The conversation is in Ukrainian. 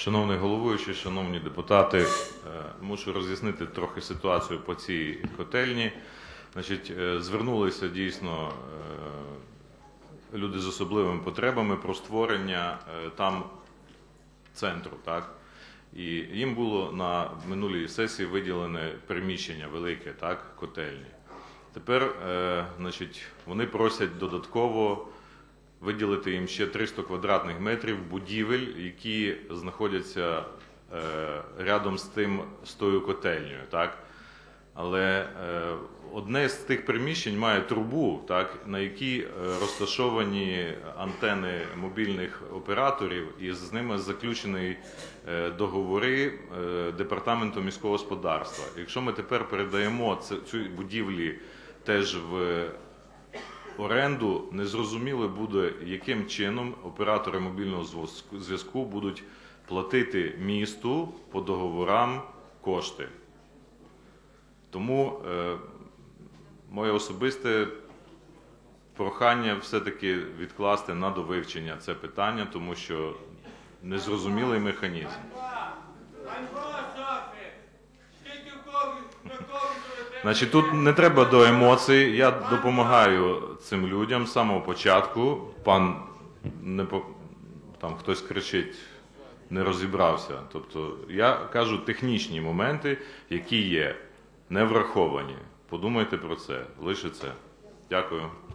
Шановний головуючий, шановні депутати, мушу роз'яснити трохи ситуацію по цій котельні. Значить, звернулися дійсно люди з особливими потребами про створення там центру, так? І їм було на минулій сесії виділене приміщення велике, так, котельні. Тепер, значить, вони просять додатково виділити їм ще 300 квадратних метрів будівель, які знаходяться рядом з тою котельнею, так? Але одне з тих приміщень має трубу, так, на якій розташовані антени мобільних операторів, і з ними заключені договори Департаменту міського господарства. Якщо ми тепер передаємо цю будівлі теж в оренду, незрозуміло буде, яким чином оператори мобільного зв'язку будуть платити місту по договорам кошти. Тому моє особисте прохання все-таки відкласти на довивчення це питання, тому що незрозумілий механізм. Значить, тут не треба до емоцій, я допомагаю цим людям з самого початку. Пан, там хтось кричить, не розібрався. Тобто я кажу технічні моменти, які є, не враховані. Подумайте про це, лише це. Дякую.